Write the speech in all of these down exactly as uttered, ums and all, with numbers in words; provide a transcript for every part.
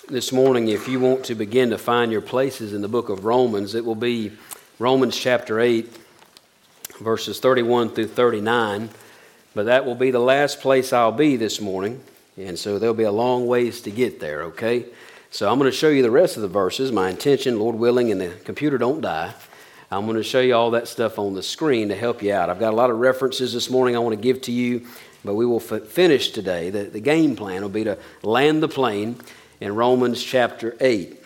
this morning, if you want to begin to find your places in the book of Romans, it will be Romans chapter eight, verses thirty-one through thirty-nine. But that will be the last place I'll be this morning, and so there'll be a long ways to get there, okay? So I'm going to show you the rest of the verses. My intention, Lord willing, and the computer don't die, I'm going to show you all that stuff on the screen to help you out. I've got a lot of references this morning I want to give to you, but we will f- finish today. The, the game plan will be to land the plane in Romans chapter eight.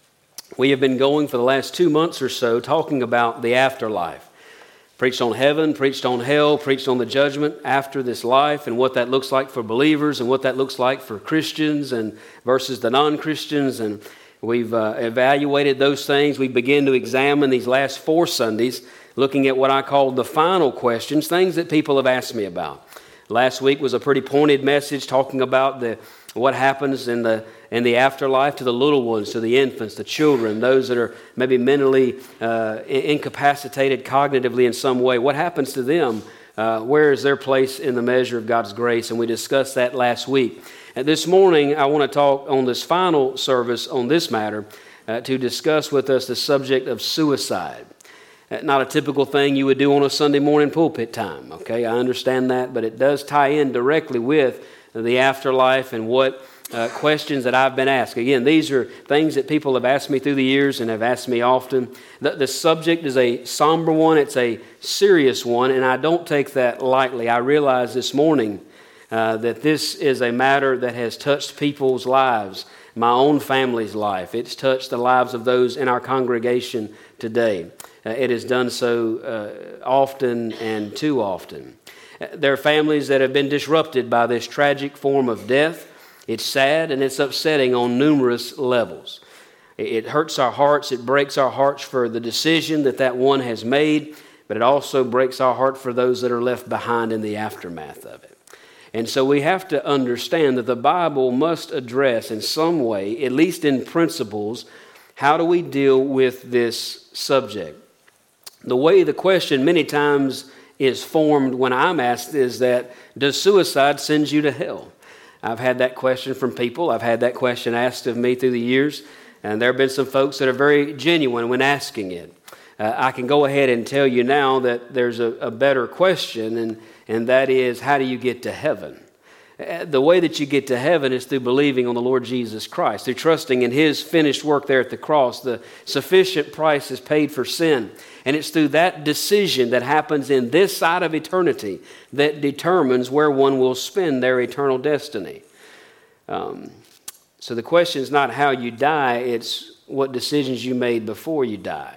We have been going for the last two months or so talking about the afterlife. Preached on heaven, preached on hell, preached on the judgment after this life and what that looks like for believers and what that looks like for Christians and versus the non-Christians. And we've uh, evaluated those things. We begin to examine these last four Sundays, looking at what I call the final questions, things that people have asked me about. Last week was a pretty pointed message talking about the what happens in the in the afterlife to the little ones, to the infants, the children, those that are maybe mentally uh, incapacitated cognitively in some way. What happens to them? Uh, where is their place in the measure of God's grace? And we discussed that last week. And this morning, I want to talk on this final service on this matter uh, to discuss with us the subject of suicide. Not a typical thing you would do on a Sunday morning pulpit time, okay? I understand that, but it does tie in directly with the afterlife and what uh, questions that I've been asked. Again, these are things that people have asked me through the years and have asked me often. The, the subject is a somber one. It's a serious one, and I don't take that lightly. I realize this morning uh, that this is a matter that has touched people's lives, my own family's life. It's touched the lives of those in our congregation today. Uh, it has done so uh, often and too often. There are families that have been disrupted by this tragic form of death. It's sad and it's upsetting on numerous levels. It hurts our hearts. It breaks our hearts for the decision that that one has made, but it also breaks our heart for those that are left behind in the aftermath of it. And so we have to understand that the Bible must address in some way, at least in principles, how do we deal with this subject? The way the question many times is formed when I'm asked is that, does suicide send you to hell? I've had that question from people. I've had that question asked of me through the years, and there have been some folks that are very genuine when asking it. Uh, I can go ahead and tell you now that there's a, a better question, and, and that is, how do you get to heaven? Uh, the way that you get to heaven is through believing on the Lord Jesus Christ, through trusting in His finished work there at the cross. The sufficient price is paid for sin. And it's through that decision that happens in this side of eternity that determines where one will spend their eternal destiny. Um, so the question is not how you die, it's what decisions you made before you die.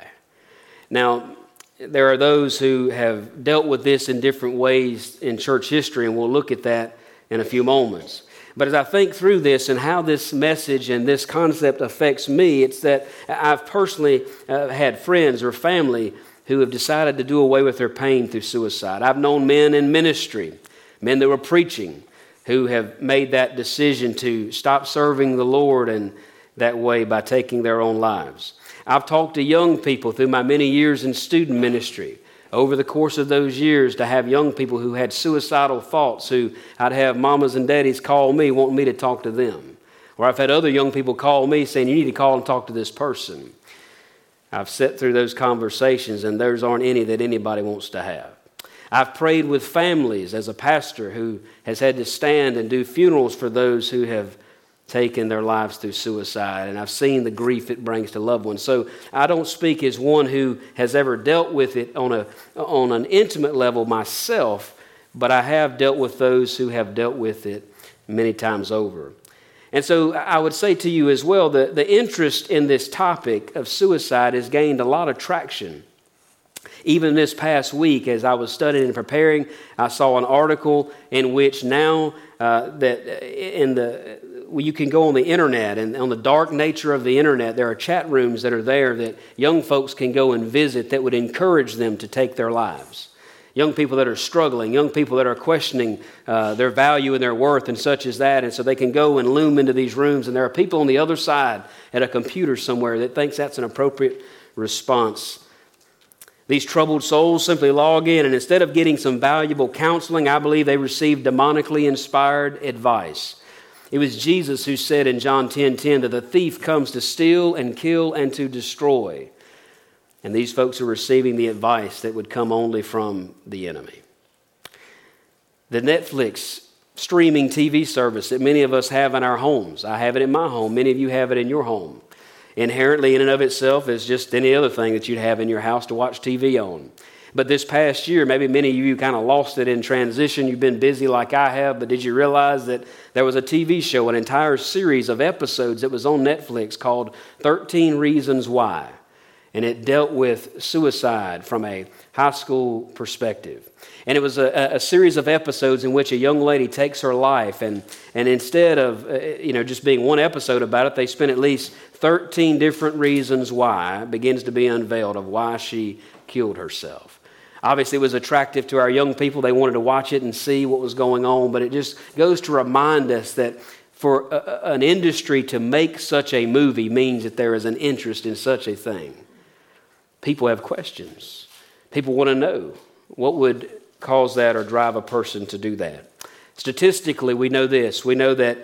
Now, there are those who have dealt with this in different ways in church history, and we'll look at that in a few moments. But as I think through this and how this message and this concept affects me, it's that I've personally uh, had friends or family who have decided to do away with their pain through suicide. I've known men in ministry, men that were preaching, who have made that decision to stop serving the Lord in that way by taking their own lives. I've talked to young people through my many years in student ministry. Over the course of those years, to have young people who had suicidal thoughts, who I'd have mamas and daddies call me wanting me to talk to them. Or I've had other young people call me saying, you need to call and talk to this person. I've sat through those conversations, and those aren't any that anybody wants to have. I've prayed with families as a pastor who has had to stand and do funerals for those who have taken their lives through suicide, and I've seen the grief it brings to loved ones. So I don't speak as one who has ever dealt with it on a on an intimate level myself, but I have dealt with those who have dealt with it many times over. And so I would say to you as well that the interest in this topic of suicide has gained a lot of traction. Even this past week, as I was studying and preparing, I saw an article in which now uh, that in the you can go on the internet, and on the dark nature of the internet, there are chat rooms that are there that young folks can go and visit that would encourage them to take their lives. Young people that are struggling, young people that are questioning uh, their value and their worth and such as that. And so they can go and loom into these rooms, and there are people on the other side at a computer somewhere that thinks that's an appropriate response. These troubled souls simply log in, and instead of getting some valuable counseling, I believe they receive demonically inspired advice. It was Jesus who said in John ten ten that the thief comes to steal and kill and to destroy. And these folks are receiving the advice that would come only from the enemy. The Netflix streaming T V service that many of us have in our homes. I have it in my home. Many of you have it in your home. Inherently, in and of itself, is just any other thing that you'd have in your house to watch T V on. But this past year, maybe many of you kind of lost it in transition. You've been busy like I have, but did you realize that there was a T V show, an entire series of episodes that was on Netflix called thirteen Reasons Why? And it dealt with suicide from a high school perspective. And it was a, a series of episodes in which a young lady takes her life, and, and instead of uh, you know just being one episode about it, they spent at least thirteen different reasons why it begins to be unveiled of why she killed herself. Obviously, it was attractive to our young people. They wanted to watch it and see what was going on, but it just goes to remind us that for a, an industry to make such a movie means that there is an interest in such a thing. People have questions. People want to know what would cause that or drive a person to do that. Statistically, we know this. We know that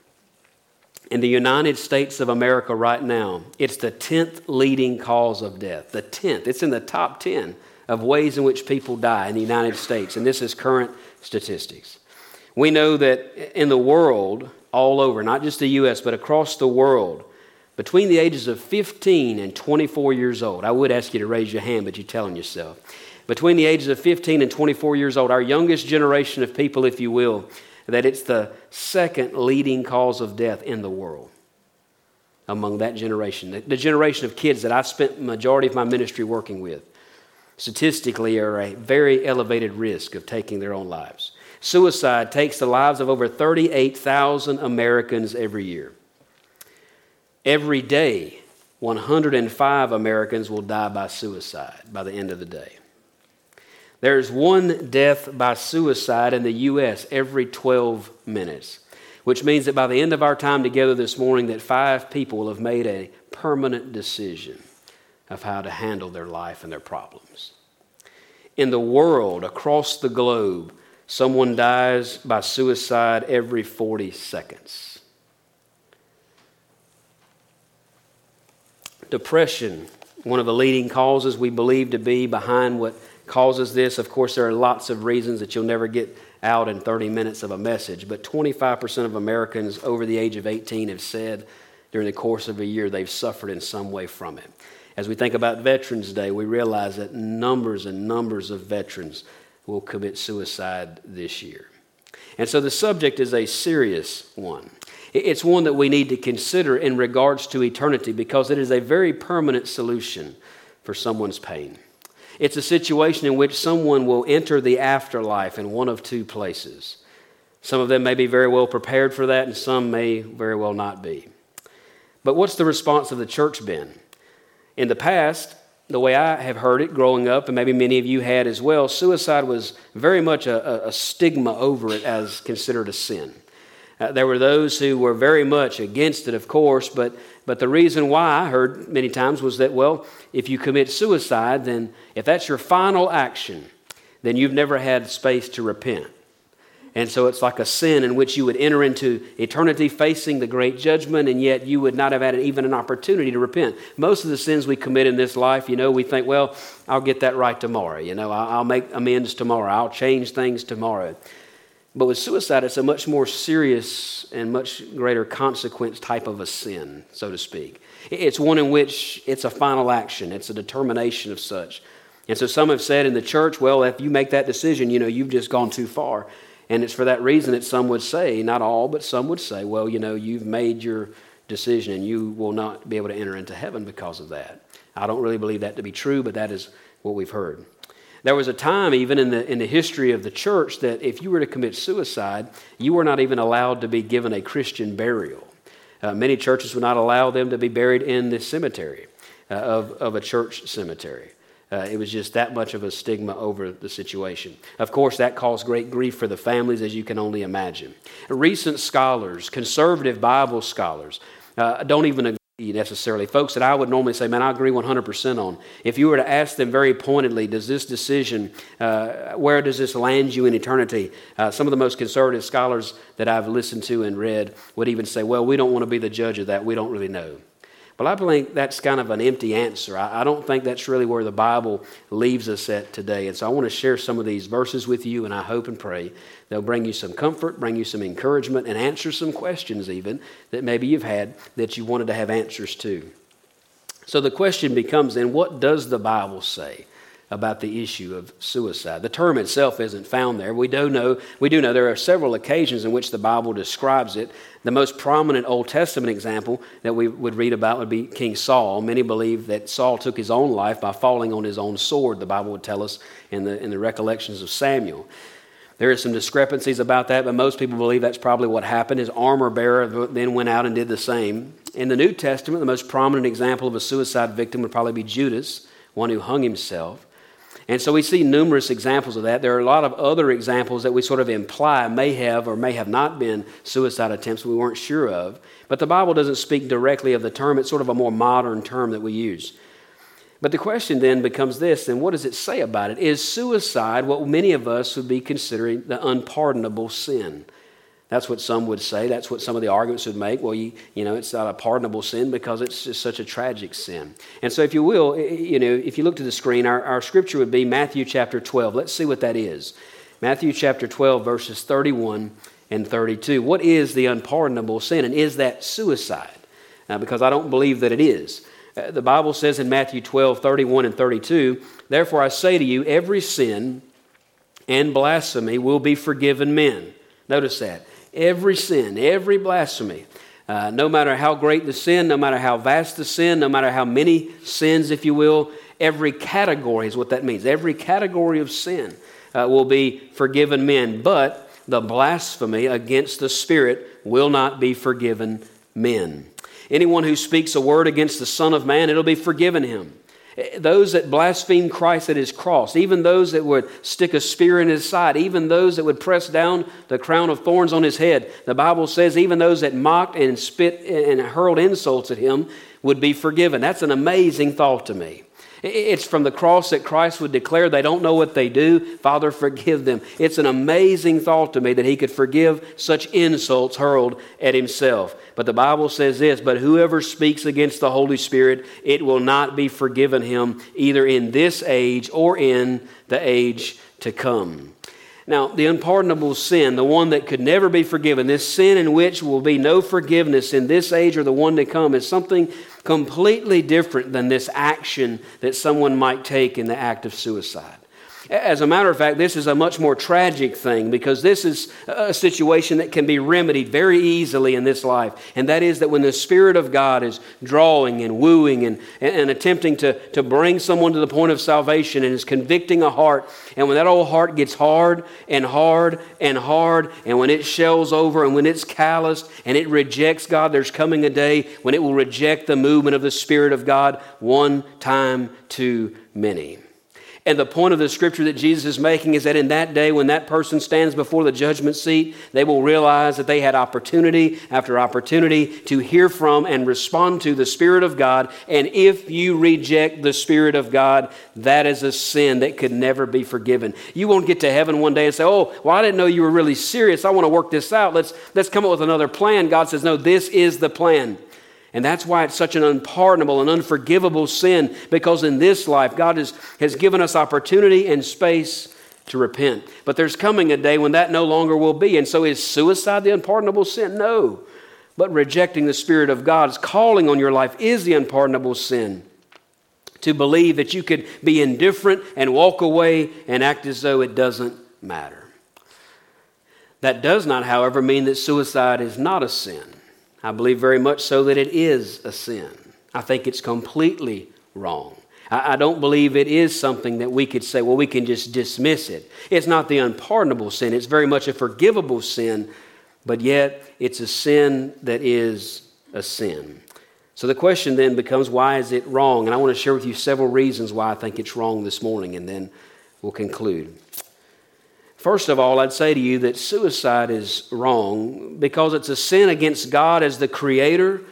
in the United States of America right now, it's the tenth leading cause of death. The tenth. It's in the top ten of ways in which people die in the United States. And this is current statistics. We know that in the world, all over, not just the U S, but across the world, between the ages of fifteen and twenty-four years old, I would ask you to raise your hand, but you're telling yourself. Between the ages of fifteen and twenty-four years old, our youngest generation of people, if you will, that it's the second leading cause of death in the world among that generation. The, the generation of kids that I've spent the majority of my ministry working with, statistically are a very elevated risk of taking their own lives. Suicide takes the lives of over thirty-eight thousand Americans every year. Every day, one hundred five Americans will die by suicide by the end of the day. There's one death by suicide in the U S every twelve minutes, which means that by the end of our time together this morning, that five people will have made a permanent decision of how to handle their life and their problems. In the world, across the globe, someone dies by suicide every forty seconds. Depression, one of the leading causes we believe to be behind what causes this. Of course, there are lots of reasons that you'll never get out in thirty minutes of a message, but twenty-five percent of Americans over the age of eighteen have said during the course of a year they've suffered in some way from it. As we think about Veterans Day, we realize that numbers and numbers of veterans will commit suicide this year. And so the subject is a serious one. It's one that we need to consider in regards to eternity because it is a very permanent solution for someone's pain. It's a situation in which someone will enter the afterlife in one of two places. Some of them may be very well prepared for that, and some may very well not be. But what's the response of the church been? In the past, the way I have heard it growing up, and maybe many of you had as well, suicide was very much a, a stigma over it as considered a sin. Uh, there were those who were very much against it, of course, but but the reason why I heard many times was that, well, if you commit suicide, then if that's your final action, then you've never had space to repent. And so it's like a sin in which you would enter into eternity facing the great judgment, and yet you would not have had even an opportunity to repent. Most of the sins we commit in this life, you know, we think, well, I'll get that right tomorrow. You know, I'll make amends tomorrow. I'll change things tomorrow. But with suicide, it's a much more serious and much greater consequence type of a sin, so to speak. It's one in which it's a final action. It's a determination of such. And so some have said in the church, well, if you make that decision, you know, you've just gone too far. And it's for that reason that some would say, not all, but some would say, well, you know, you've made your decision and you will not be able to enter into heaven because of that. I don't really believe that to be true, but that is what we've heard. There was a time even in the in the history of the church that if you were to commit suicide, you were not even allowed to be given a Christian burial. Uh, many churches would not allow them to be buried in the cemetery uh, of, of a church cemetery. Uh, it was just that much of a stigma over the situation. Of course, that caused great grief for the families, as you can only imagine. Recent scholars, conservative Bible scholars, uh, don't even agree necessarily. Folks that I would normally say, man, I agree one hundred percent on. If you were to ask them very pointedly, does this decision, uh, where does this land you in eternity? Uh, some of the most conservative scholars that I've listened to and read would even say, well, we don't want to be the judge of that. We don't really know. But I think that's kind of an empty answer. I, I don't think that's really where the Bible leaves us at today. And so I want to share some of these verses with you, and I hope and pray they'll bring you some comfort, bring you some encouragement, and answer some questions even that maybe you've had that you wanted to have answers to. So the question becomes then, what does the Bible say about the issue of suicide? The term itself isn't found there. We do know, we do know there are several occasions in which the Bible describes it. The most prominent Old Testament example that we would read about would be King Saul. Many believe that Saul took his own life by falling on his own sword, the Bible would tell us in the, in the recollections of Samuel. There are some discrepancies about that, but most people believe that's probably what happened. His armor bearer then went out and did the same. In the New Testament, the most prominent example of a suicide victim would probably be Judas, one who hung himself. And so we see numerous examples of that. There are a lot of other examples that we sort of imply may have or may have not been suicide attempts we weren't sure of. But the Bible doesn't speak directly of the term. It's sort of a more modern term that we use. But the question then becomes this, then what does it say about it? Is suicide what many of us would be considering the unpardonable sin? That's what some would say. That's what some of the arguments would make. Well, you, you know, it's not a pardonable sin because it's just such a tragic sin. And so if you will, you know, if you look to the screen, our, our scripture would be Matthew chapter twelve. Let's see what that is. Matthew chapter twelve, verses thirty-one and thirty-two. What is the unpardonable sin? And is that suicide? Uh, because I don't believe that it is. Uh, the Bible says in Matthew twelve, thirty-one and thirty-two, therefore I say to you, every sin and blasphemy will be forgiven men. Notice that. Every sin, every blasphemy, uh, no matter how great the sin, no matter how vast the sin, no matter how many sins, if you will, every category is what that means. Every category of sin uh, will be forgiven men, but the blasphemy against the Spirit will not be forgiven men. Anyone who speaks a word against the Son of Man, it'll be forgiven him. Those that blaspheme Christ at his cross, even those that would stick a spear in his side, even those that would press down the crown of thorns on his head, the Bible says even those that mocked and spit and hurled insults at him would be forgiven. That's an amazing thought to me. It's from the cross that Christ would declare, they don't know what they do. Father, forgive them. It's an amazing thought to me that he could forgive such insults hurled at himself. But the Bible says this, but whoever speaks against the Holy Spirit, it will not be forgiven him either in this age or in the age to come. Now, the unpardonable sin, the one that could never be forgiven, this sin in which will be no forgiveness in this age or the one to come, is something completely different than this action that someone might take in the act of suicide. As a matter of fact, this is a much more tragic thing because this is a situation that can be remedied very easily in this life. And that is that when the Spirit of God is drawing and wooing and, and attempting to, to bring someone to the point of salvation and is convicting a heart, and when that old heart gets hard and hard and hard, and when it shells over and when it's calloused and it rejects God, there's coming a day when it will reject the movement of the Spirit of God one time too many. And the point of the scripture that Jesus is making is that in that day when that person stands before the judgment seat, they will realize that they had opportunity after opportunity to hear from and respond to the Spirit of God. And if you reject the Spirit of God, that is a sin that could never be forgiven. You won't get to heaven one day and say, oh, well, I didn't know you were really serious. I want to work this out. Let's, let's come up with another plan. God says, no, this is the plan. And that's why it's such an unpardonable and unforgivable sin, because in this life, God has, has given us opportunity and space to repent. But there's coming a day when that no longer will be. And so is suicide the unpardonable sin? No. But rejecting the Spirit of God's calling on your life is the unpardonable sin. To believe that you could be indifferent and walk away and act as though it doesn't matter. That does not, however, mean that suicide is not a sin. I believe very much so that it is a sin. I think it's completely wrong. I, I don't believe it is something that we could say, well, we can just dismiss it. It's not the unpardonable sin. It's very much a forgivable sin, but yet it's a sin that is a sin. So the question then becomes, why is it wrong? And I want to share with you several reasons why I think it's wrong this morning, and then we'll conclude. First of all, I'd say to you that suicide is wrong because it's a sin against God as the Creator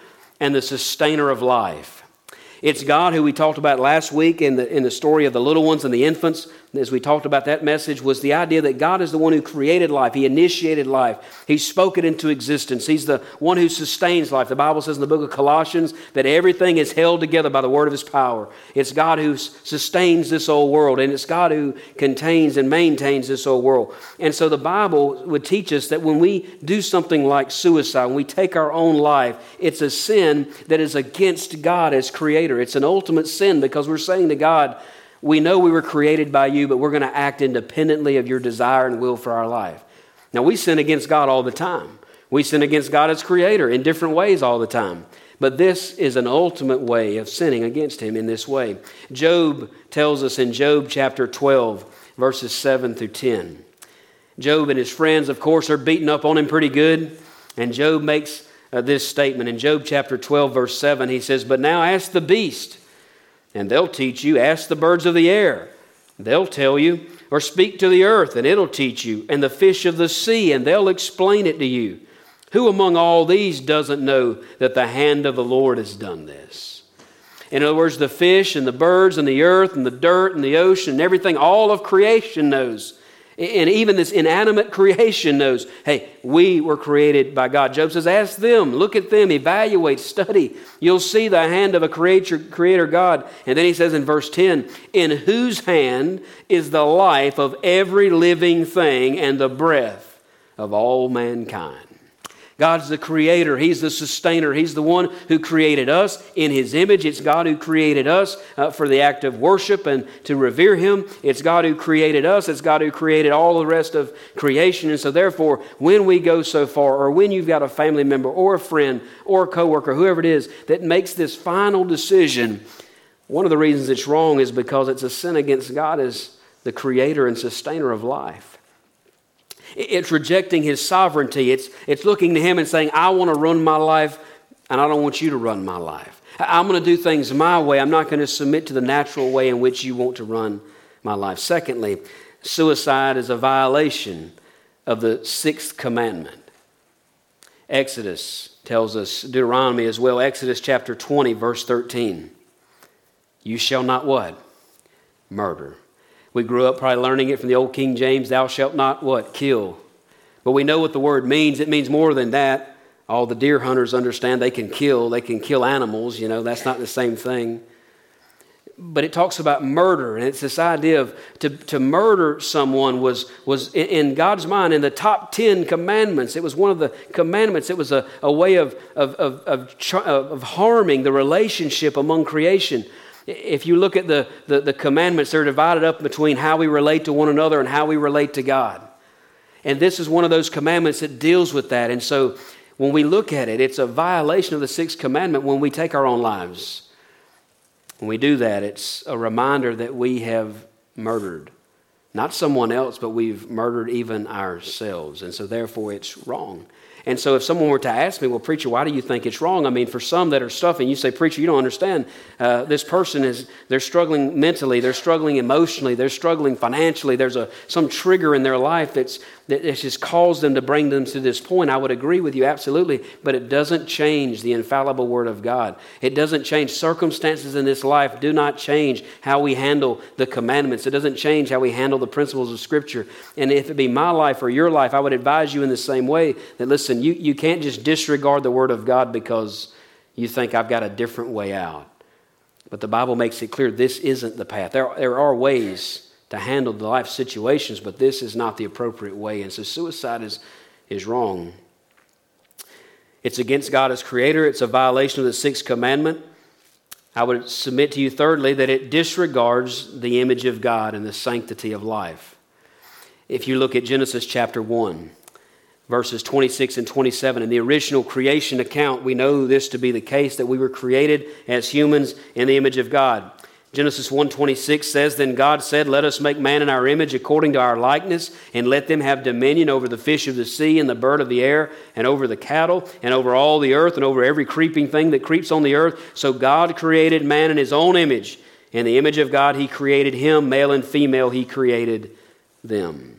and the sustainer of life. It's God who we talked about last week in the, in the story of the little ones and the infants. As we talked about that message, was the idea that God is the one who created life. He initiated life. He spoke it into existence. He's the one who sustains life. The Bible says in the book of Colossians that everything is held together by the word of His power. It's God who sustains this old world, and it's God who contains and maintains this old world. And so the Bible would teach us that when we do something like suicide, when we take our own life, it's a sin that is against God as creator. It's an ultimate sin because we're saying to God, we know we were created by you, but we're going to act independently of your desire and will for our life. Now, we sin against God all the time. We sin against God as creator in different ways all the time. But this is an ultimate way of sinning against Him in this way. Job tells us in Job chapter twelve, verses seven through ten. Job and his friends, of course, are beating up on him pretty good. And Job makes uh, this statement. In Job chapter twelve, verse seven, he says, "But now ask the beast, and they'll teach you. Ask the birds of the air, they'll tell you. Or speak to the earth, and it'll teach you. And the fish of the sea, and they'll explain it to you. Who among all these doesn't know that the hand of the Lord has done this?" In other words, the fish and the birds and the earth and the dirt and the ocean and everything, all of creation knows. And even this inanimate creation knows, hey, we were created by God. Job says, ask them, look at them, evaluate, study. You'll see the hand of a creator, creator God. And then he says in verse ten, in whose hand is the life of every living thing and the breath of all mankind. God's the creator. He's the sustainer. He's the one who created us in His image. It's God who created us uh, for the act of worship and to revere Him. It's God who created us. It's God who created all the rest of creation. And so therefore, when we go so far, or when you've got a family member or a friend or a coworker, whoever it is, that makes this final decision, one of the reasons it's wrong is because it's a sin against God as the creator and sustainer of life. It's rejecting His sovereignty. It's, it's looking to Him and saying, I want to run my life, and I don't want you to run my life. I'm going to do things my way. I'm not going to submit to the natural way in which you want to run my life. Secondly, suicide is a violation of the sixth commandment. Exodus tells us, Deuteronomy as well, Exodus chapter twenty, verse thirteen. You shall not what? Murder. We grew up probably learning it from the old King James, thou shalt not what? Kill. But we know what the word means. It means more than that. All the deer hunters understand they can kill. They can kill animals. You know, that's not the same thing. But it talks about murder. And it's this idea of to, to murder someone was, was in God's mind in the top ten commandments. It was one of the commandments. It was a, a way of, of, of, of, of harming the relationship among creation. If you look at the, the, the commandments, they're divided up between how we relate to one another and how we relate to God. And this is one of those commandments that deals with that. And so when we look at it, it's a violation of the sixth commandment when we take our own lives. When we do that, it's a reminder that we have murdered. Not someone else, but we've murdered even ourselves. And so therefore it's wrong. And so if someone were to ask me, well, preacher, why do you think it's wrong? I mean, for some that are stuffing, you say, preacher, you don't understand. Uh, this person is, they're struggling mentally, they're struggling emotionally, they're struggling financially. There's a some trigger in their life that's that has just caused them to bring them to this point. I would agree with you, absolutely. But it doesn't change the infallible Word of God. It doesn't change. Circumstances in this life do not change how we handle the commandments. It doesn't change how we handle the principles of Scripture. And if it be my life or your life, I would advise you in the same way that, listen, you, you can't just disregard the Word of God because you think I've got a different way out. But the Bible makes it clear this isn't the path. There, there are ways to handle the life situations, but this is not the appropriate way. And so suicide is, is wrong. It's against God as creator. It's a violation of the sixth commandment. I would submit to you, thirdly, that it disregards the image of God and the sanctity of life. If you look at Genesis chapter one, verses twenty-six and twenty-seven, in the original creation account, we know this to be the case, that we were created as humans in the image of God. Genesis one twenty-six says, Then God said, Let us make man in our image according to our likeness, and let them have dominion over the fish of the sea and the bird of the air, and over the cattle, and over all the earth, and over every creeping thing that creeps on the earth. So God created man in His own image. In the image of God He created him, male and female He created them.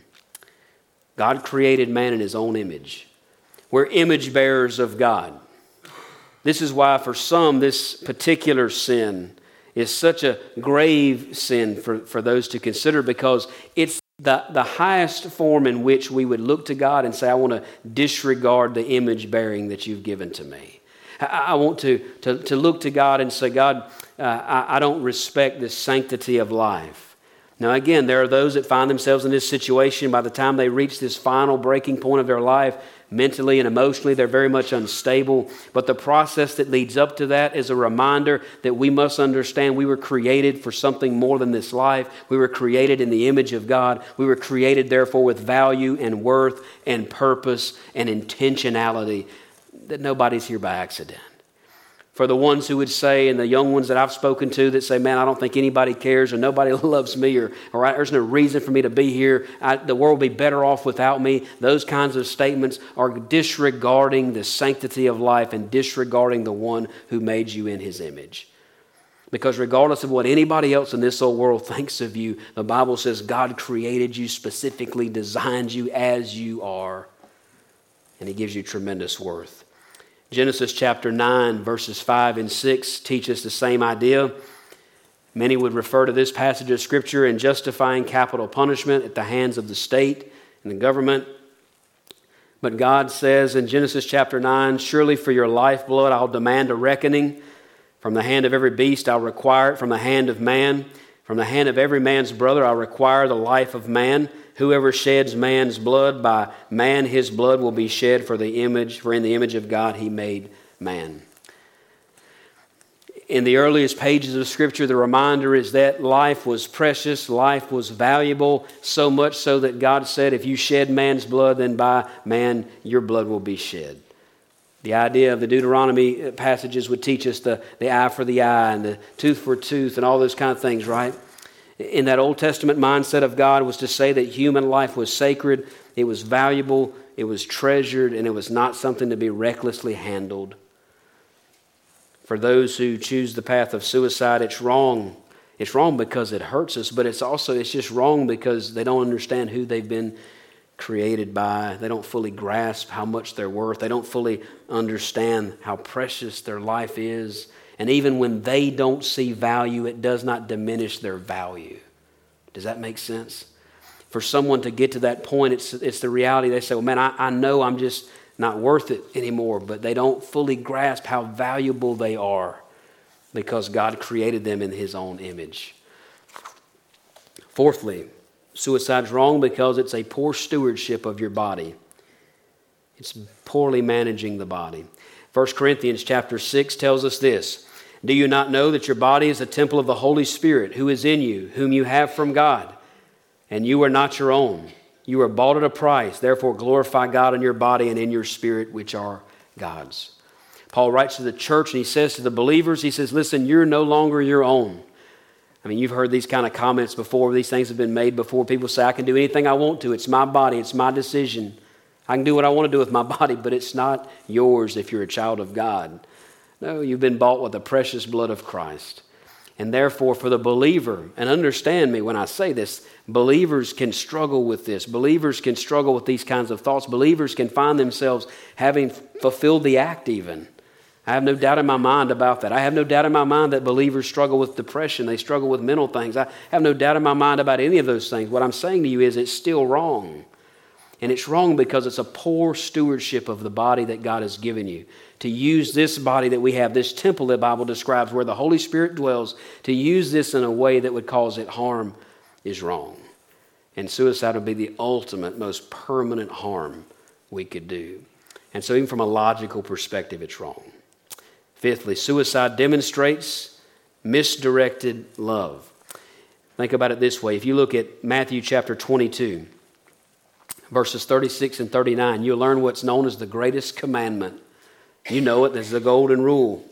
God created man in His own image. We're image bearers of God. This is why for some this particular sin is such a grave sin for, for those to consider, because it's the, the highest form in which we would look to God and say, I want to disregard the image bearing that you've given to me. I, I want to, to, to look to God and say, God, uh, I, I don't respect the sanctity of life. Now again, there are those that find themselves in this situation by the time they reach this final breaking point of their life. Mentally and emotionally, they're very much unstable. But the process that leads up to that is a reminder that we must understand we were created for something more than this life. We were created in the image of God. We were created, therefore, with value and worth and purpose and intentionality, that nobody's here by accident. For the ones who would say, and the young ones that I've spoken to that say, man, I don't think anybody cares or nobody loves me, or, or there's no reason for me to be here, I, the world will be better off without me. Those kinds of statements are disregarding the sanctity of life and disregarding the one who made you in his image. Because regardless of what anybody else in this old world thinks of you, the Bible says God created you, specifically designed you as you are, and he gives you tremendous worth. Genesis chapter nine, verses five and six teach us the same idea. Many would refer to this passage of Scripture in justifying capital punishment at the hands of the state and the government. But God says in Genesis chapter nine, surely for your lifeblood I'll demand a reckoning. From the hand of every beast I'll require it, from the hand of man. From the hand of every man's brother I'll require the life of man. Whoever sheds man's blood, by man his blood will be shed, for the image, for in the image of God he made man. In the earliest pages of Scripture, the reminder is that life was precious, life was valuable, so much so that God said, if you shed man's blood, then by man your blood will be shed. The idea of the Deuteronomy passages would teach us the, the eye for the eye and the tooth for tooth and all those kind of things, right? In that Old Testament mindset of God was to say that human life was sacred, it was valuable, it was treasured, and it was not something to be recklessly handled. For those who choose the path of suicide, it's wrong. It's wrong because it hurts us, but it's also, it's just wrong because they don't understand who they've been created by. They don't fully grasp how much they're worth. They don't fully understand how precious their life is. And even when they don't see value, it does not diminish their value. Does that make sense? For someone to get to that point, it's it's the reality. They say, well, man, I, I know I'm just not worth it anymore. But they don't fully grasp how valuable they are because God created them in his own image. Fourthly, suicide's wrong because it's a poor stewardship of your body. It's poorly managing the body. First Corinthians chapter six tells us this. Do you not know that your body is a temple of the Holy Spirit who is in you, whom you have from God? And you are not your own. You are bought at a price. Therefore glorify God in your body and in your spirit, which are God's. Paul writes to the church and he says to the believers, he says, listen, you're no longer your own. I mean, you've heard these kind of comments before. These things have been made before. People say, I can do anything I want to. It's my body. It's my decision. I can do what I want to do with my body, but it's not yours if you're a child of God. No, you've been bought with the precious blood of Christ. And therefore, for the believer, and understand me when I say this, believers can struggle with this. Believers can struggle with these kinds of thoughts. Believers can find themselves having fulfilled the act even. I have no doubt in my mind about that. I have no doubt in my mind that believers struggle with depression. They struggle with mental things. I have no doubt in my mind about any of those things. What I'm saying to you is it's still wrong. And it's wrong because it's a poor stewardship of the body that God has given you. To use this body that we have, this temple the Bible describes where the Holy Spirit dwells, to use this in a way that would cause it harm is wrong. And suicide would be the ultimate, most permanent harm we could do. And so even from a logical perspective, it's wrong. Fifthly, suicide demonstrates misdirected love. Think about it this way. If you look at Matthew chapter twenty-two, verses thirty-six and thirty-nine, you'll learn what's known as the greatest commandment. You know it, there's the golden rule.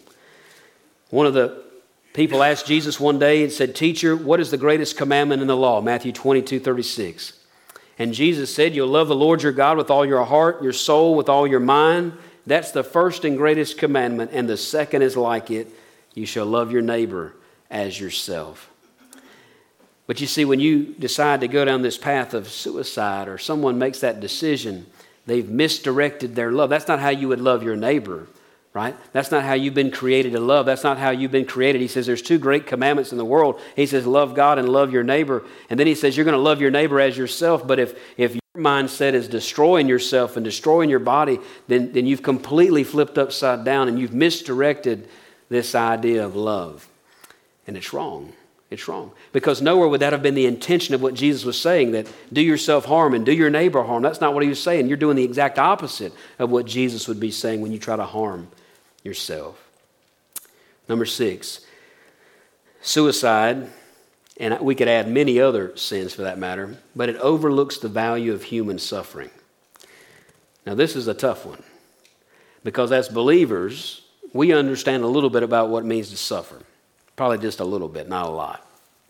One of the people asked Jesus one day and said, Teacher, what is the greatest commandment in the law? Matthew twenty-two, thirty-six. And Jesus said, you'll love the Lord your God with all your heart, your soul, with all your mind. That's the first and greatest commandment. And the second is like it. You shall love your neighbor as yourself. But you see, when you decide to go down this path of suicide or someone makes that decision, they've misdirected their love. That's not how you would love your neighbor. right? That's not how you've been created to love. That's not how you've been created. He says there's two great commandments in the world. He says love God and love your neighbor. And then he says you're going to love your neighbor as yourself. But if, if your mindset is destroying yourself and destroying your body, then, then you've completely flipped upside down and you've misdirected this idea of love. And it's wrong. It's wrong. Because nowhere would that have been the intention of what Jesus was saying, that do yourself harm and do your neighbor harm. That's not what he was saying. You're doing the exact opposite of what Jesus would be saying when you try to harm yourself. Number six, suicide, and we could add many other sins for that matter, but it overlooks the value of human suffering. Now this is a tough one, because as believers, we understand a little bit about what it means to suffer. Probably just a little bit, not a lot.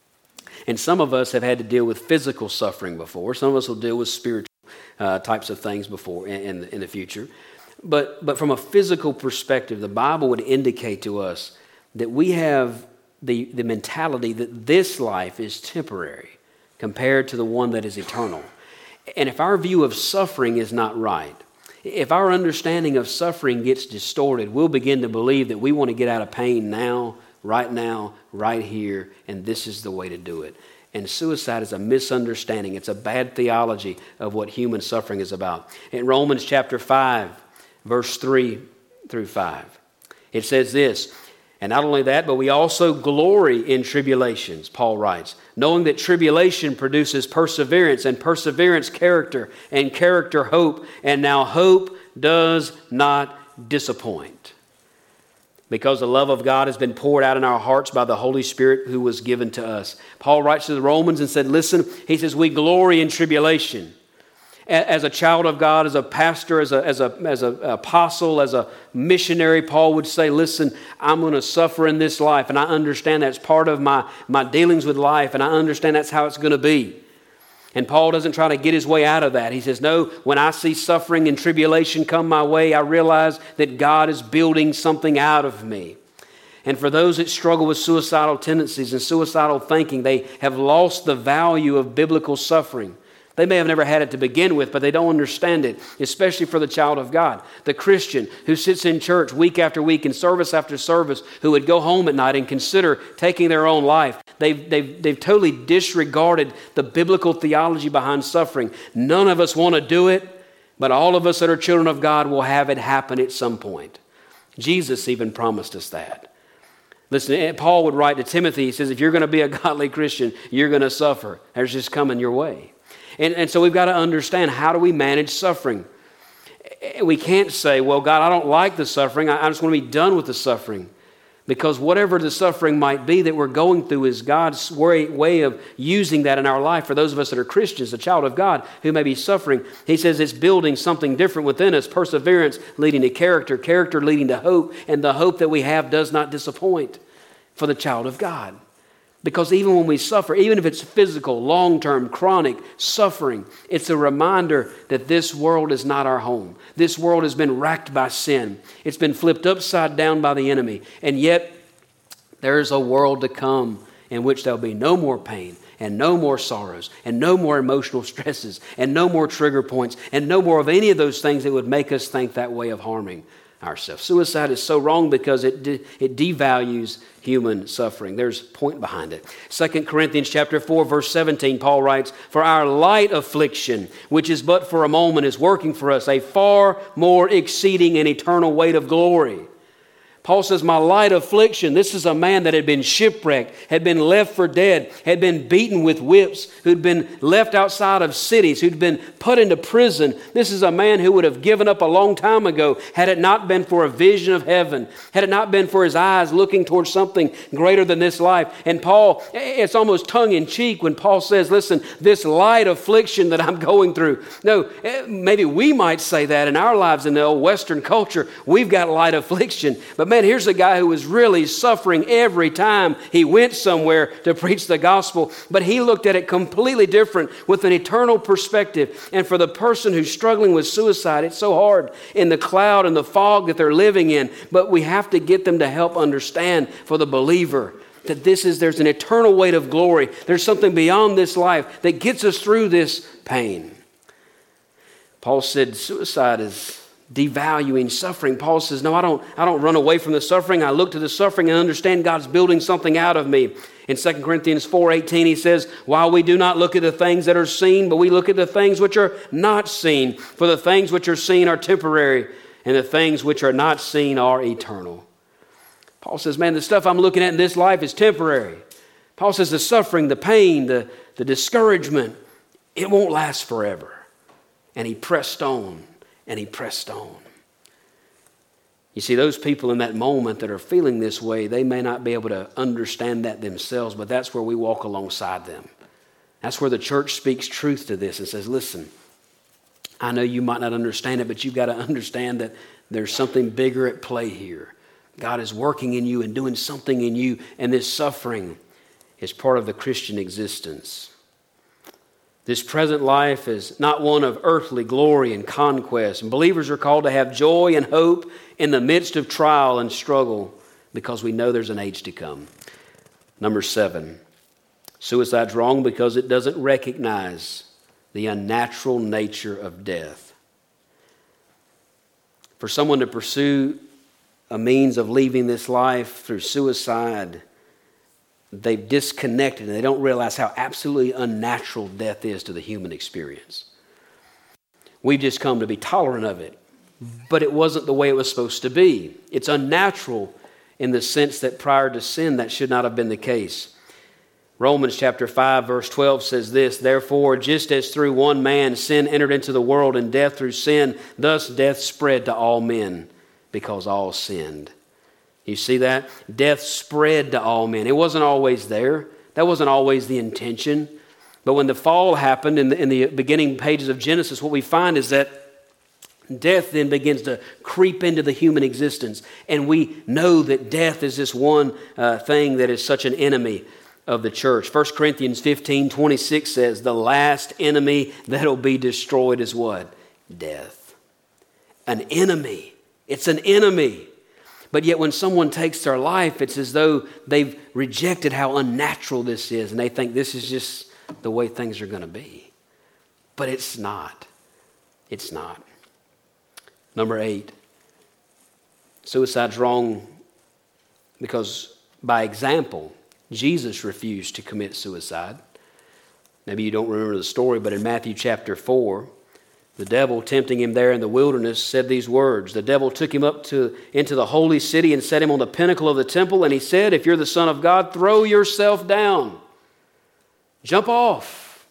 And some of us have had to deal with physical suffering before. Some of us will deal with spiritual uh, types of things before in, in, the, in the future. But, but from a physical perspective, the Bible would indicate to us that we have the, the mentality that this life is temporary compared to the one that is eternal. And if our view of suffering is not right, if our understanding of suffering gets distorted, we'll begin to believe that we want to get out of pain now, right now, right here, and this is the way to do it. And suicide is a misunderstanding. It's a bad theology of what human suffering is about. In Romans chapter five, verse three through five, it says this, and not only that, but we also glory in tribulations, Paul writes, knowing that tribulation produces perseverance, and perseverance character, and character hope, and now hope does not disappoint. Because the love of God has been poured out in our hearts by the Holy Spirit who was given to us. Paul writes to the Romans and said, listen, he says, we glory in tribulation. As a child of God, as a pastor, as a as a as an apostle, as a missionary, Paul would say, listen, I'm going to suffer in this life, and I understand that's part of my, my dealings with life, and I understand that's how it's going to be. And Paul doesn't try to get his way out of that. He says, no, when I see suffering and tribulation come my way, I realize that God is building something out of me. And for those that struggle with suicidal tendencies and suicidal thinking, they have lost the value of biblical suffering. They may have never had it to begin with, but they don't understand it, especially for the child of God. The Christian who sits in church week after week and service after service, who would go home at night and consider taking their own life. They've, they've, they've totally disregarded the biblical theology behind suffering. None of us want to do it, but all of us that are children of God will have it happen at some point. Jesus even promised us that. Listen, Paul would write to Timothy, he says, if you're going to be a godly Christian, you're going to suffer. There's just coming your way. And, and so we've got to understand, how do we manage suffering? We can't say, well, God, I don't like the suffering. I, I just want to be done with the suffering. Because whatever the suffering might be that we're going through is God's way, way of using that in our life. For those of us that are Christians, a child of God who may be suffering, he says it's building something different within us. Perseverance leading to character, character leading to hope, and the hope that we have does not disappoint for the child of God. Because even when we suffer, even if it's physical, long-term, chronic suffering, it's a reminder that this world is not our home. This world has been racked by sin. It's been flipped upside down by the enemy. And yet, there is a world to come in which there'll be no more pain and no more sorrows and no more emotional stresses and no more trigger points and no more of any of those things that would make us think that way of harming ourselves. Suicide is so wrong because it de- it devalues human suffering. There's a point behind it. Second Corinthians chapter four, verse seventeen, Paul writes, for our light affliction, which is but for a moment, is working for us a far more exceeding and eternal weight of glory. Paul says, my light affliction, this is a man that had been shipwrecked, had been left for dead, had been beaten with whips, who'd been left outside of cities, who'd been put into prison. This is a man who would have given up a long time ago had it not been for a vision of heaven, had it not been for his eyes looking towards something greater than this life. And Paul, it's almost tongue-in-cheek when Paul says, listen, this light affliction that I'm going through. No, maybe we might say that in our lives in the old Western culture, we've got light affliction. But man, here's a guy who was really suffering every time he went somewhere to preach the gospel. But he looked at it completely different with an eternal perspective. And for the person who's struggling with suicide, it's so hard in the cloud and the fog that they're living in. But we have to get them to help understand for the believer that this is, there's an eternal weight of glory. There's something beyond this life that gets us through this pain. Paul said suicide is devaluing suffering. Paul says, no, I don't, I don't run away from the suffering. I look to the suffering and understand God's building something out of me. In Second Corinthians four eighteen, he says, while we do not look at the things that are seen, but we look at the things which are not seen. For the things which are seen are temporary, and the things which are not seen are eternal. Paul says, man, the stuff I'm looking at in this life is temporary. Paul says the suffering, the pain, the, the discouragement, it won't last forever. And he pressed on, and he pressed on. You see, those people in that moment that are feeling this way, they may not be able to understand that themselves, but that's where we walk alongside them. That's where the church speaks truth to this and says, listen, I know you might not understand it, but you've got to understand that there's something bigger at play here. God is working in you and doing something in you, and this suffering is part of the Christian existence. This present life is not one of earthly glory and conquest. And believers are called to have joy and hope in the midst of trial and struggle because we know there's an age to come. Number seven, suicide's wrong because it doesn't recognize the unnatural nature of death. For someone to pursue a means of leaving this life through suicide, they've disconnected and they don't realize how absolutely unnatural death is to the human experience. We've just come to be tolerant of it, but it wasn't the way it was supposed to be. It's unnatural in the sense that prior to sin, that should not have been the case. Romans chapter five, verse twelve says this, therefore, just as through one man sin entered into the world and death through sin, thus death spread to all men because all sinned. You see that? Death spread to all men. It wasn't always there. That wasn't always the intention. But when the fall happened in the, in the beginning pages of Genesis, what we find is that death then begins to creep into the human existence. And we know that death is this one uh, thing that is such an enemy of the church. First Corinthians fifteen twenty-six says, the last enemy that will be destroyed is what? Death. An enemy. It's an enemy. But yet when someone takes their life, it's as though they've rejected how unnatural this is, and they think this is just the way things are going to be. But it's not. It's not. Number eight, suicide's wrong because by example, Jesus refused to commit suicide. Maybe you don't remember the story, but in Matthew chapter four, the devil, tempting him there in the wilderness, said these words. The devil took him up to into the holy city and set him on the pinnacle of the temple, and he said, if you're the Son of God, throw yourself down. Jump off.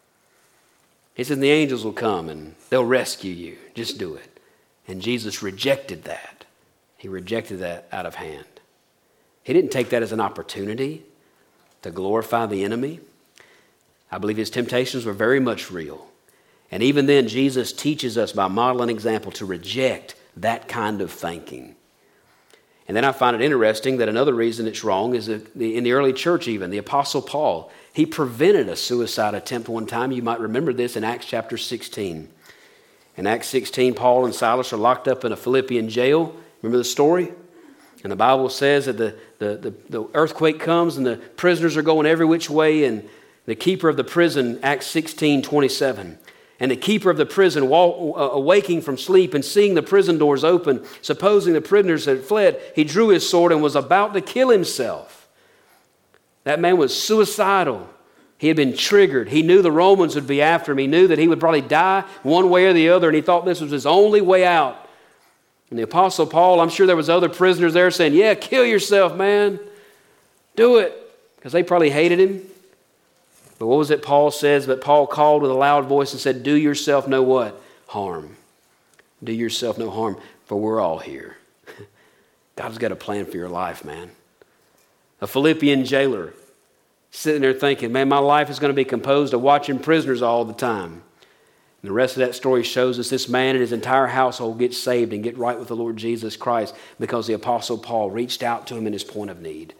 He said, the angels will come and they'll rescue you. Just do it. And Jesus rejected that. He rejected that out of hand. He didn't take that as an opportunity to glorify the enemy. I believe his temptations were very much real. And even then, Jesus teaches us by model and example to reject that kind of thinking. And then I find it interesting that another reason it's wrong is that in the early church even, the Apostle Paul, he prevented a suicide attempt one time. You might remember this in Acts chapter sixteen. In Acts sixteen, Paul and Silas are locked up in a Philippian jail. Remember the story? And the Bible says that the, the, the, the earthquake comes and the prisoners are going every which way, and the keeper of the prison, Acts sixteen twenty-seven, and the keeper of the prison, walk, uh, awaking from sleep and seeing the prison doors open, supposing the prisoners had fled, he drew his sword and was about to kill himself. That man was suicidal. He had been triggered. He knew the Romans would be after him. He knew that he would probably die one way or the other, and he thought this was his only way out. And the Apostle Paul, I'm sure there was other prisoners there saying, yeah, kill yourself, man. Do it. Because they probably hated him. But what was it Paul says? But Paul called with a loud voice and said, do yourself no what? Harm. Do yourself no harm, for we're all here. God's got a plan for your life, man. A Philippian jailer sitting there thinking, man, my life is going to be composed of watching prisoners all the time. And the rest of that story shows us this man and his entire household get saved and get right with the Lord Jesus Christ because the Apostle Paul reached out to him in his point of need.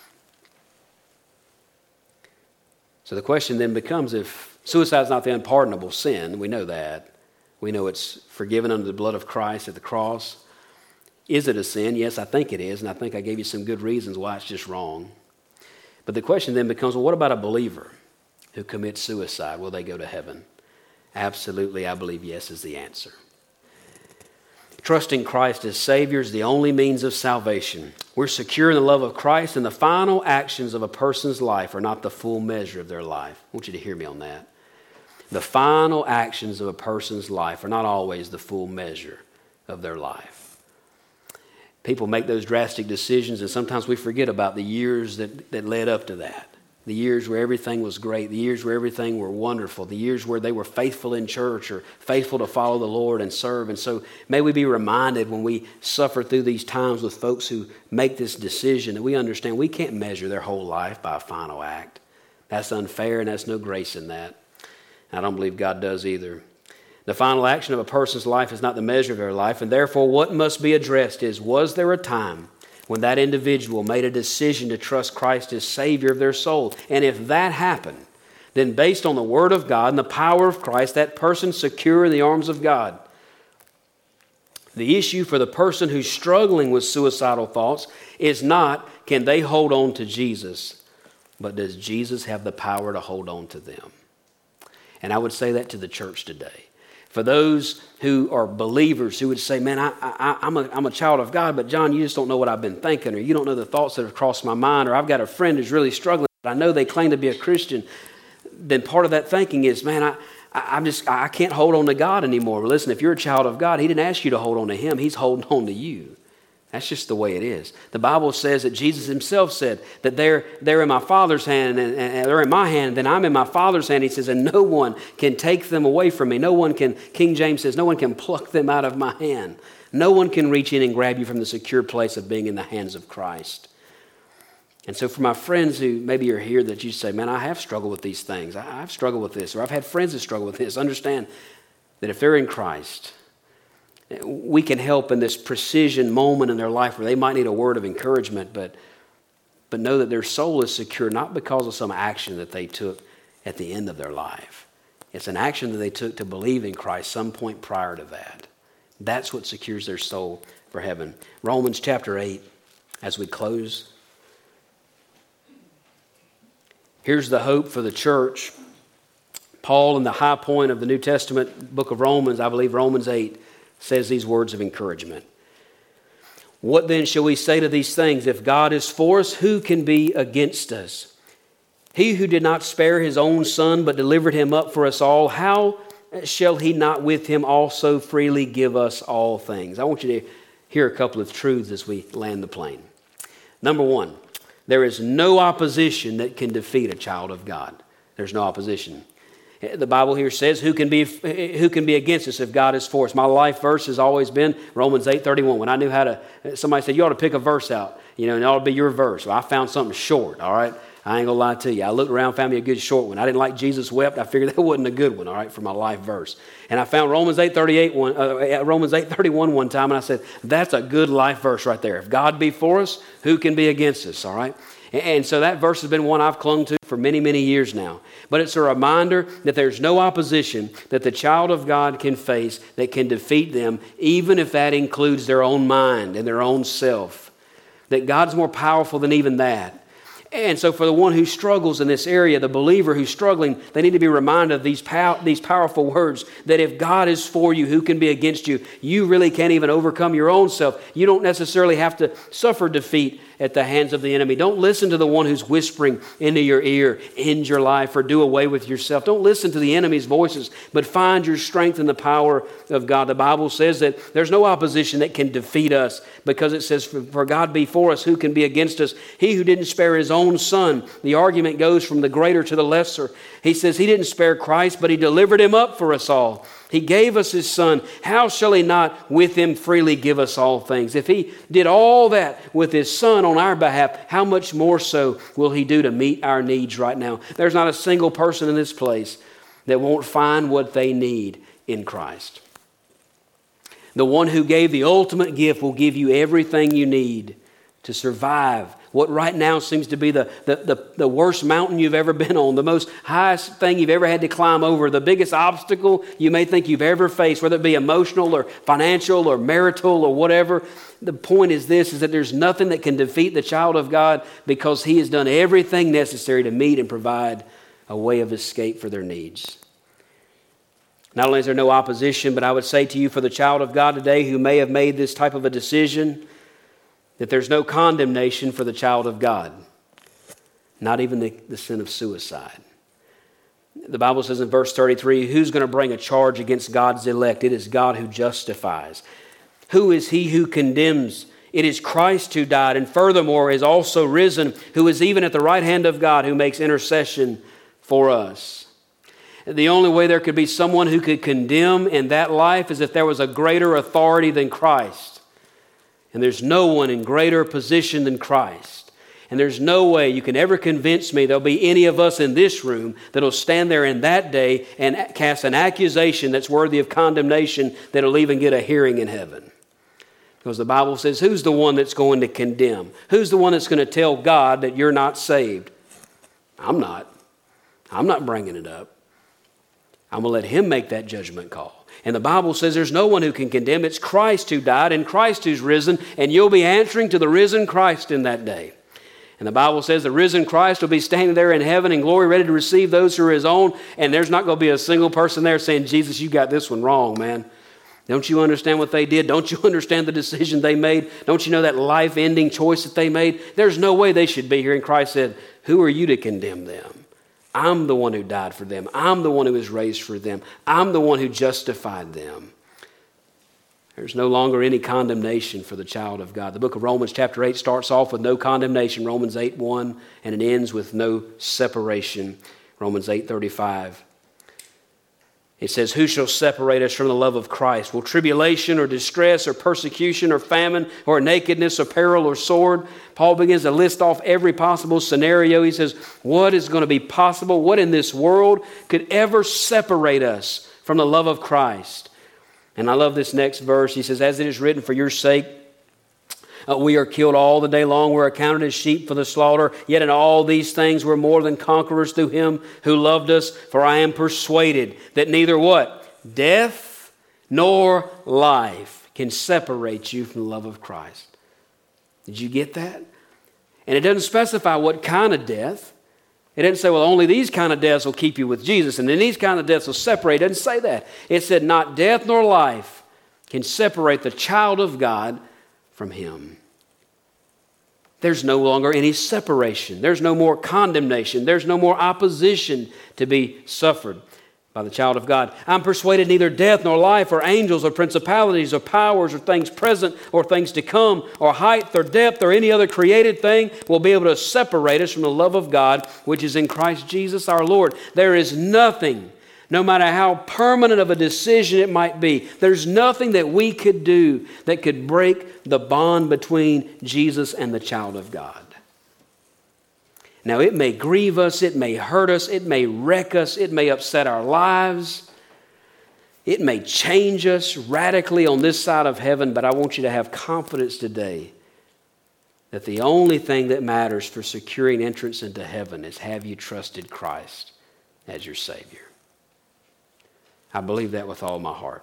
So the question then becomes, if suicide is not the unpardonable sin, we know that. We know it's forgiven under the blood of Christ at the cross. Is it a sin? Yes, I think it is, and I think I gave you some good reasons why it's just wrong. But the question then becomes, well, what about a believer who commits suicide? Will they go to heaven? Absolutely, I believe yes is the answer. trusting Christ as Savior is the only means of salvation. We're secure in the love of Christ, and the final actions of a person's life are not the full measure of their life. I want you to hear me on that. The final actions of a person's life are not always the full measure of their life. People make those drastic decisions, and sometimes we forget about the years that, that led up to that. The years where everything was great, the years where everything were wonderful, the years where they were faithful in church or faithful to follow the Lord and serve. And so may we be reminded when we suffer through these times with folks who make this decision that we understand we can't measure their whole life by a final act. That's unfair, and that's no grace in that. I don't believe God does either. The final action of a person's life is not the measure of their life, and therefore what must be addressed is, was there a time when that individual made a decision to trust Christ as Savior of their soul? And if that happened, then based on the Word of God and the power of Christ, that person's secure in the arms of God. The issue for the person who's struggling with suicidal thoughts is not, can they hold on to Jesus, but does Jesus have the power to hold on to them? And I would say that to the church today. For those who are believers who would say, man, I, I, I'm, a, I'm a child of God, but John, you just don't know what I've been thinking, or you don't know the thoughts that have crossed my mind, or I've got a friend who's really struggling, but I know they claim to be a Christian. Then part of that thinking is, man, I, I, I'm just, I can't hold on to God anymore. Well, listen, if you're a child of God, He didn't ask you to hold on to Him. He's holding on to you. That's just the way it is. The Bible says that Jesus Himself said that they're, they're in my Father's hand and, and they're in my hand, then I'm in my Father's hand. He says, and no one can take them away from me. No one can, King James says, no one can pluck them out of my hand. No one can reach in and grab you from the secure place of being in the hands of Christ. And so for my friends who maybe are here that you say, man, I have struggled with these things. I, I've struggled with this, or I've had friends that struggle with this. Understand that if they're in Christ, we can help in this precision moment in their life where they might need a word of encouragement, but, but know that their soul is secure not because of some action that they took at the end of their life. It's an action that they took to believe in Christ some point prior to that. That's what secures their soul for heaven. Romans chapter eight, as we close. Here's the hope for the church. Paul, in the high point of the New Testament book of Romans, I believe Romans eight, says these words of encouragement. What then shall we say to these things? If God is for us, who can be against us? He who did not spare His own Son, but delivered Him up for us all, how shall He not with Him also freely give us all things? I want you to hear a couple of truths as we land the plane. Number one, there is no opposition that can defeat a child of God. There's no opposition. The Bible here says, who can be who can be against us if God is for us? My life verse has always been Romans eight thirty-one. When I knew how to, somebody said, you ought to pick a verse out, you know, and it ought to be your verse. Well, I found something short, all right? I ain't going to lie to you. I looked around, found me a good short one. I didn't like Jesus wept. I figured that wasn't a good one, all right, for my life verse. And I found Romans eight thirty-eight one, uh, Romans eight thirty-one one time, and I said, that's a good life verse right there. If God be for us, who can be against us, all right? And so that verse has been one I've clung to for many, many years now. But it's a reminder that there's no opposition that the child of God can face that can defeat them, even if that includes their own mind and their own self. That God's more powerful than even that. And so for the one who struggles in this area, the believer who's struggling, they need to be reminded of these, pow- these powerful words that if God is for you, who can be against you? You really can't even overcome your own self. You don't necessarily have to suffer defeat at the hands of the enemy. Don't listen to the one who's whispering into your ear, end your life or do away with yourself. Don't listen to the enemy's voices, but find your strength in the power of God. The Bible says that there's no opposition that can defeat us because it says, for God be for us, who can be against us? He who didn't spare His own Son. The argument goes from the greater to the lesser. He says He didn't spare Christ, but He delivered Him up for us all. He gave us His Son. How shall He not with Him freely give us all things? If He did all that with His Son on our behalf, how much more so will He do to meet our needs right now? There's not a single person in this place that won't find what they need in Christ. The one who gave the ultimate gift will give you everything you need to survive what right now seems to be the, the, the, the worst mountain you've ever been on, the most highest thing you've ever had to climb over, the biggest obstacle you may think you've ever faced, whether it be emotional or financial or marital or whatever. The point is this, is that there's nothing that can defeat the child of God because He has done everything necessary to meet and provide a way of escape for their needs. Not only is there no opposition, but I would say to you, for the child of God today who may have made this type of a decision, that there's no condemnation for the child of God. Not even the, the sin of suicide. The Bible says in verse thirty-three, who's going to bring a charge against God's elect? It is God who justifies. Who is he who condemns? It is Christ who died, and furthermore is also risen, who is even at the right hand of God, who makes intercession for us. The only way there could be someone who could condemn in that life is if there was a greater authority than Christ. And there's no one in greater position than Christ. And there's no way you can ever convince me there'll be any of us in this room that'll stand there in that day and cast an accusation that's worthy of condemnation that'll even get a hearing in heaven. Because the Bible says, who's the one that's going to condemn? Who's the one that's going to tell God that you're not saved? I'm not. I'm not bringing it up. I'm going to let him make that judgment call. And the Bible says there's no one who can condemn. It's Christ who died and Christ who's risen, and you'll be answering to the risen Christ in that day. And the Bible says the risen Christ will be standing there in heaven in glory, ready to receive those who are his own, and there's not going to be a single person there saying, Jesus, you got this one wrong, man. Don't you understand what they did? Don't you understand the decision they made? Don't you know that life-ending choice that they made? There's no way they should be here. And Christ said, who are you to condemn them? I'm the one who died for them. I'm the one who was raised for them. I'm the one who justified them. There's no longer any condemnation for the child of God. The book of Romans chapter eight starts off with no condemnation, Romans eight one, and it ends with no separation, Romans eight thirty-five. It says, who shall separate us from the love of Christ? Will tribulation or distress or persecution or famine or nakedness or peril or sword? Paul begins to list off every possible scenario. He says, what is going to be possible? What in this world could ever separate us from the love of Christ? And I love this next verse. He says, as it is written, for your sake, Uh, we are killed all the day long. We're accounted as sheep for the slaughter. Yet in all these things we're more than conquerors through him who loved us. For I am persuaded that neither what? Death nor life can separate you from the love of Christ. Did you get that? And it doesn't specify what kind of death. It didn't say, well, only these kind of deaths will keep you with Jesus, and then these kind of deaths will separate. It didn't say that. It said, not death nor life can separate the child of God from him. There's no longer any separation. There's no more condemnation. There's no more opposition to be suffered by the child of God. I'm persuaded neither death nor life or angels or principalities or powers or things present or things to come or height or depth or any other created thing will be able to separate us from the love of God which is in Christ Jesus our Lord. There is nothing, no matter how permanent of a decision it might be, there's nothing that we could do that could break the bond between Jesus and the child of God. Now, it may grieve us, it may hurt us, it may wreck us, it may upset our lives, it may change us radically on this side of heaven, but I want you to have confidence today that the only thing that matters for securing entrance into heaven is, have you trusted Christ as your Savior? I believe that with all my heart.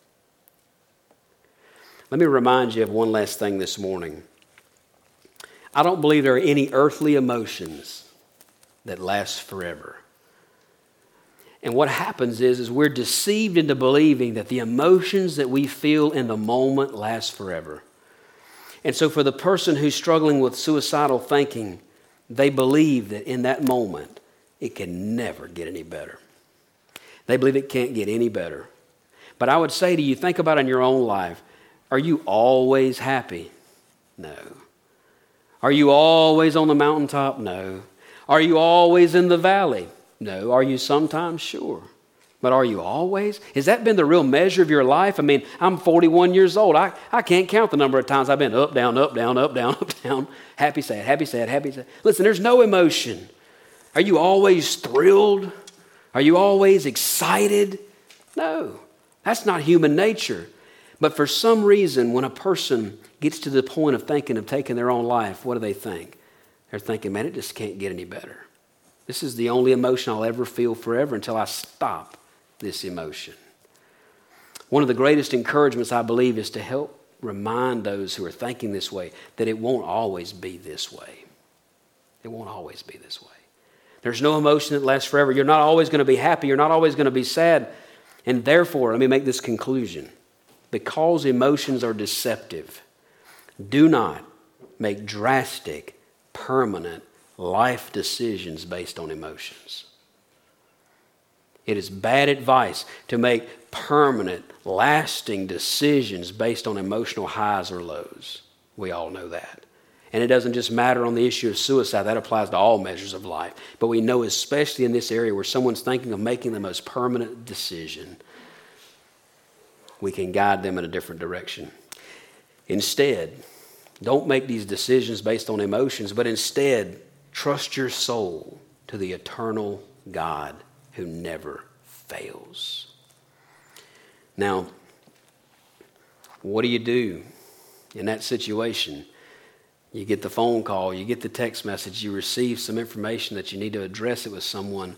Let me remind you of one last thing this morning. I don't believe there are any earthly emotions that last forever. And what happens is, is we're deceived into believing that the emotions that we feel in the moment last forever. And so for the person who's struggling with suicidal thinking, they believe that in that moment, it can never get any better. They believe it can't get any better. But I would say to you, think about in your own life, are you always happy? No. Are you always on the mountaintop? No. Are you always in the valley? No. Are you sometimes? Sure. But are you always? Has that been the real measure of your life? I mean, I'm forty-one years old. I, I can't count the number of times I've been up, down, up, down, up, down, up, down. Happy, sad, happy, sad, happy, sad. Listen, there's no emotion. Are you always thrilled? Are you always excited? No. That's not human nature. But for some reason, when a person gets to the point of thinking of taking their own life, what do they think? They're thinking, man, it just can't get any better. This is the only emotion I'll ever feel forever until I stop this emotion. One of the greatest encouragements, I believe, is to help remind those who are thinking this way that it won't always be this way. It won't always be this way. There's no emotion that lasts forever. You're not always going to be happy. You're not always going to be sad. And therefore, let me make this conclusion. Because emotions are deceptive, do not make drastic, permanent life decisions based on emotions. It is bad advice to make permanent, lasting decisions based on emotional highs or lows. We all know that. And it doesn't just matter on the issue of suicide. That applies to all measures of life. But we know especially in this area where someone's thinking of making the most permanent decision, we can guide them in a different direction. Instead, don't make these decisions based on emotions, but instead trust your soul to the eternal God who never fails. Now, what do you do in that situation? You get the phone call, you get the text message, you receive some information that you need to address it with someone.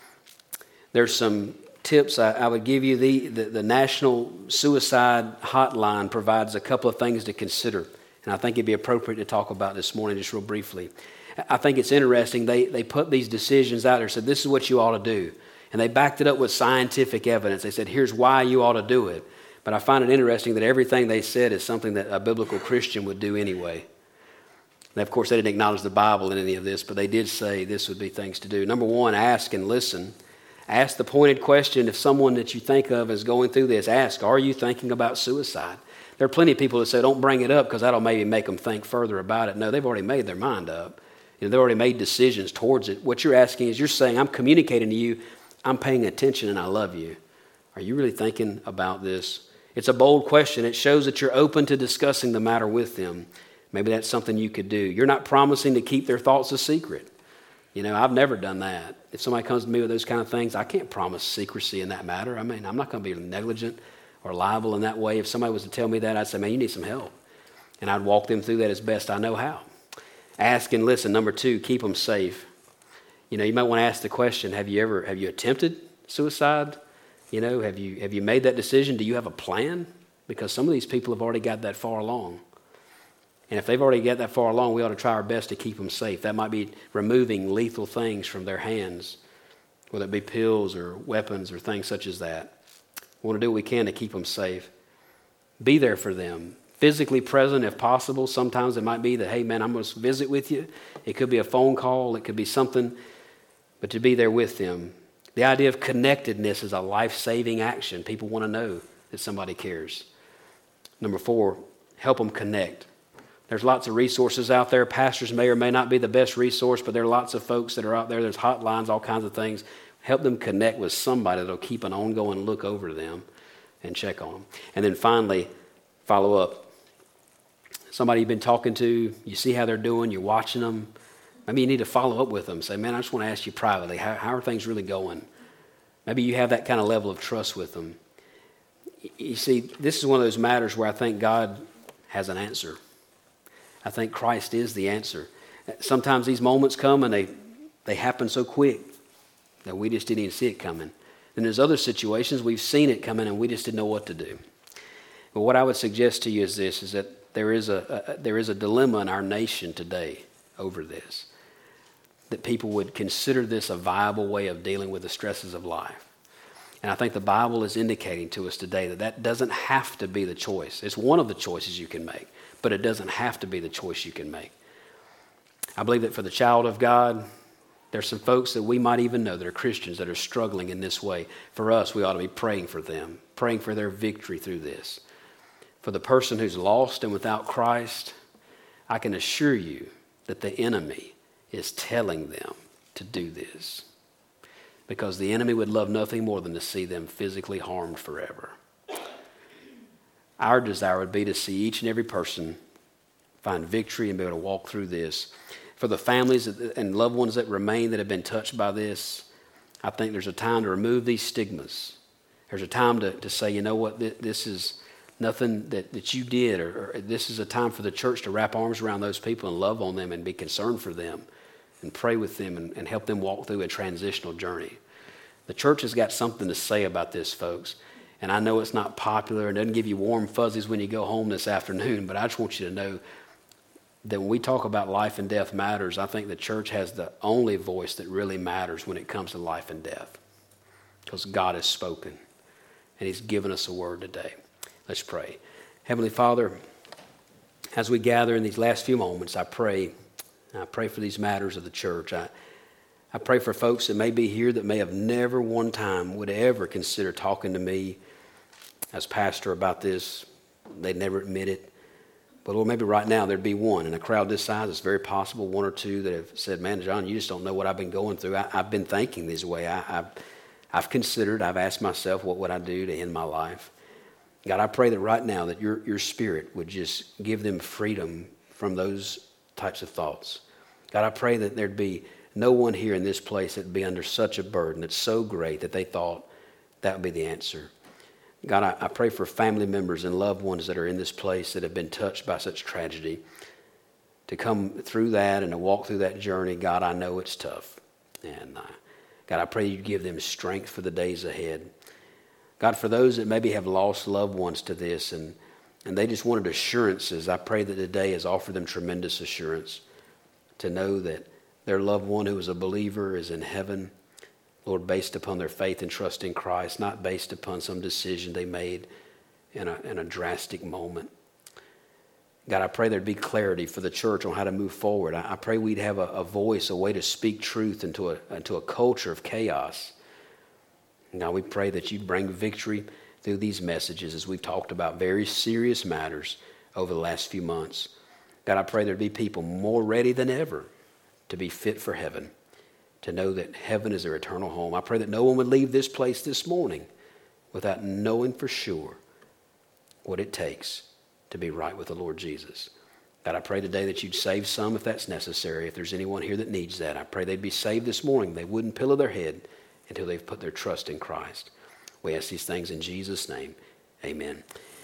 There's some tips I, I would give you. The, the, the National Suicide Hotline provides a couple of things to consider, and I think it'd be appropriate to talk about this morning just real briefly. I think it's interesting. They, they put these decisions out there, said this is what you ought to do. And they backed it up with scientific evidence. They said, here's why you ought to do it. But I find it interesting that everything they said is something that a biblical Christian would do anyway. And of course, they didn't acknowledge the Bible in any of this, but they did say this would be things to do. Number one, ask and listen. Ask the pointed question. If someone that you think of is going through this, ask, are you thinking about suicide? There are plenty of people that say, don't bring it up because that'll maybe make them think further about it. No, they've already made their mind up. You know, they've already made decisions towards it. What you're asking is you're saying, I'm communicating to you, I'm paying attention and I love you. Are you really thinking about this? It's a bold question. It shows that you're open to discussing the matter with them. Maybe that's something you could do. You're not promising to keep their thoughts a secret. You know, I've never done that. If somebody comes to me with those kind of things, I can't promise secrecy in that matter. I mean, I'm not going to be negligent or liable in that way. If somebody was to tell me that, I'd say, man, you need some help. And I'd walk them through that as best I know how. Ask and listen. Number two, keep them safe. You know, you might want to ask the question, have you ever, have you attempted suicide? You know, have you, have you made that decision? Do you have a plan? Because some of these people have already got that far along. And if they've already got that far along, we ought to try our best to keep them safe. That might be removing lethal things from their hands, whether it be pills or weapons or things such as that. We want to do what we can to keep them safe. Be there for them. Physically present if possible. Sometimes it might be that, hey, man, I'm going to visit with you. It could be a phone call. It could be something, but to be there with them. The idea of connectedness is a life-saving action. People want to know that somebody cares. Number four, help them connect. There's lots of resources out there. Pastors may or may not be the best resource, but there are lots of folks that are out there. There's hotlines, all kinds of things. Help them connect with somebody that will keep an ongoing look over them and check on them. And then finally, follow up. Somebody you've been talking to, you see how they're doing, you're watching them. Maybe you need to follow up with them. Say, man, I just want to ask you privately, how, how are things really going? Maybe you have that kind of level of trust with them. You see, this is one of those matters where I think God has an answer. I think Christ is the answer. Sometimes these moments come and they, they happen so quick that we just didn't even see it coming. And there's other situations we've seen it coming and we just didn't know what to do. But what I would suggest to you is this, is that there is a, a there is a dilemma in our nation today over this. That people would consider this a viable way of dealing with the stresses of life. And I think the Bible is indicating to us today that that doesn't have to be the choice. It's one of the choices you can make, but it doesn't have to be the choice you can make. I believe that for the child of God, there's some folks that we might even know that are Christians that are struggling in this way. For us, we ought to be praying for them, praying for their victory through this. For the person who's lost and without Christ, I can assure you that the enemy is telling them to do this. Because the enemy would love nothing more than to see them physically harmed forever. Our desire would be to see each and every person find victory and be able to walk through this. For the families and loved ones that remain that have been touched by this, I think there's a time to remove these stigmas. There's a time to, to say, you know what, this is nothing that, that you did, or, or this is a time for the church to wrap arms around those people and love on them and be concerned for them and pray with them and, and help them walk through a transitional journey. The church has got something to say about this, folks. And I know it's not popular and doesn't give you warm fuzzies when you go home this afternoon, but I just want you to know that when we talk about life and death matters, I think the church has the only voice that really matters when it comes to life and death. Because God has spoken. and he's given us a word today. Let's pray. Heavenly Father, as we gather in these last few moments, I pray, I pray for these matters of the church. I, I pray for folks that may be here that may have never one time would ever consider talking to me as pastor about this. They'd never admit it. But Lord, maybe right now there'd be one in a crowd this size. It's very possible one or two that have said, man, John, you just don't know what I've been going through. I, I've been thinking this way. I, I've, I've considered, I've asked myself, what would I do to end my life? God, I pray that right now that your, your spirit would just give them freedom from those types of thoughts. God, I pray that there'd be no one here in this place that would be under such a burden that's so great that they thought that would be the answer. God, I, I pray for family members and loved ones that are in this place that have been touched by such tragedy. To come through that and to walk through that journey, God, I know it's tough. And uh, God, I pray you give them strength for the days ahead. God, for those that maybe have lost loved ones to this and, and they just wanted assurances, I pray that today has offered them tremendous assurance to know that their loved one who is a believer is in heaven, Lord, based upon their faith and trust in Christ, not based upon some decision they made in a, in a drastic moment. God, I pray there'd be clarity for the church on how to move forward. I, I pray we'd have a, a voice, a way to speak truth into a, into a culture of chaos. God, we pray that you'd bring victory through these messages as we've talked about very serious matters over the last few months. God, I pray there'd be people more ready than ever to be fit for heaven, to know that heaven is their eternal home. I pray that no one would leave this place this morning without knowing for sure what it takes to be right with the Lord Jesus. God, I pray today that you'd save some if that's necessary. If there's anyone here that needs that, I pray they'd be saved this morning. They wouldn't pillow their head until they've put their trust in Christ. We ask these things in Jesus' name. Amen.